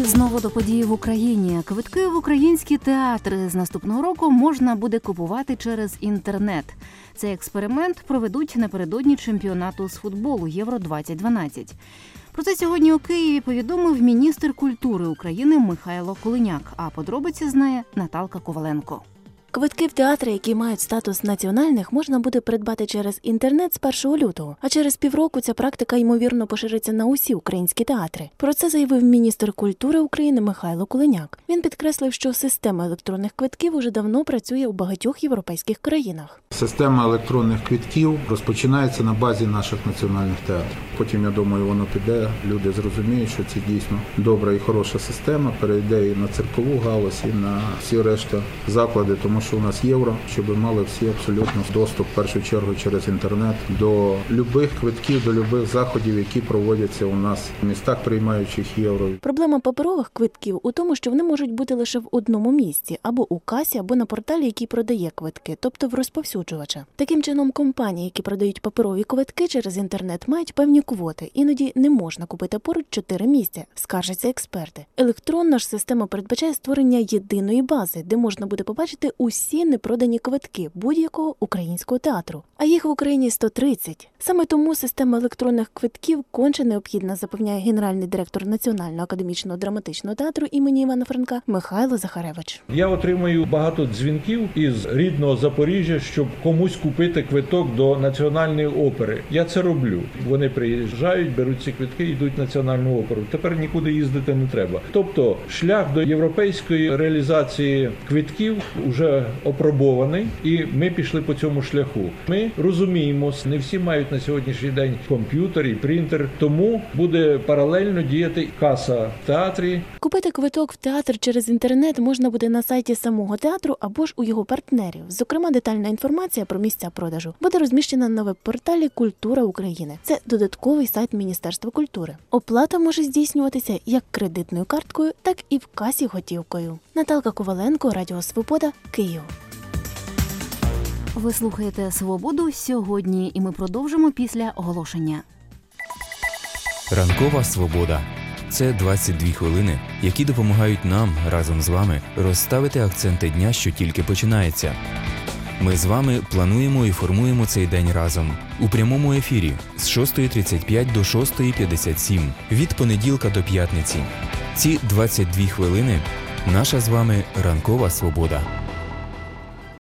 Знову до події в Україні. Квитки в українські театри з наступного року можна буде купувати через інтернет. Цей експеримент проведуть напередодні чемпіонату з футболу Євро-2012. Про це сьогодні у Києві повідомив міністр культури України Михайло Кулиняк. А подробиці знає Наталка Коваленко. Квитки в театри, які мають статус національних, можна буде придбати через інтернет з 1 лютого. А через півроку ця практика, ймовірно, пошириться на усі українські театри. Про це заявив міністр культури України Михайло Кулиняк. Він підкреслив, що система електронних квитків уже давно працює у багатьох європейських країнах. Система електронних квитків розпочинається на базі наших національних театрів. Потім, я думаю, воно піде, люди зрозуміють, що це дійсно добра і хороша система, перейде і на циркову галузь, і на всі решта заклади, тому що у нас євро, щоб мали всі абсолютно доступ, в першу чергу, через інтернет, до любих квитків, до любих заходів, які проводяться у нас в містах, приймаючих євро. Проблема паперових квитків у тому, що вони можуть бути лише в одному місці, або у касі, або на порталі, який продає квитки, тобто в розповсюджувача. Таким чином, компанії, які продають паперові квитки через інтернет, мають певні квоти. Іноді не можна купити поруч 4 місця, скаржаться експерти. Електронна ж система передбачає створення єдиної бази, де можна буде побачити усі непродані квитки будь-якого українського театру. А їх в Україні 130. Саме тому система електронних квитків конче необхідна, запевняє генеральний директор Національного академічного драматичного театру імені Івана Франка Михайло Захаревич. Я отримую багато дзвінків із рідного Запоріжжя, щоб комусь купити квиток до Національної опери. Я це роблю. Вони приїжджають, беруть ці квитки, йдуть в Національну оперу. Тепер нікуди їздити не треба. Тобто шлях до європейської реалізації квитків вже опробований, і ми пішли по цьому шляху. Ми розуміємо, не всі мають на сьогоднішній день комп'ютер і принтер, тому буде паралельно діяти каса в театрі. Купити квиток в театр через інтернет можна буде на сайті самого театру або ж у його партнерів. Зокрема, детальна інформація про місця продажу буде розміщена на веб-порталі «Культура України». Це додатковий сайт Міністерства культури. Оплата може здійснюватися як кредитною карткою, так і в касі готівкою. Наталка Коваленко, Радіо Свобода, Київ. Ви слухаєте «Свободу» сьогодні, і ми продовжимо після оголошення. Ранкова свобода – це 22 хвилини, які допомагають нам разом з вами розставити акценти дня, що тільки починається. Ми з вами плануємо і формуємо цей день разом. У прямому ефірі з 6:35 до 6:57, від понеділка до п'ятниці. Ці 22 хвилини – наша з вами ранкова свобода.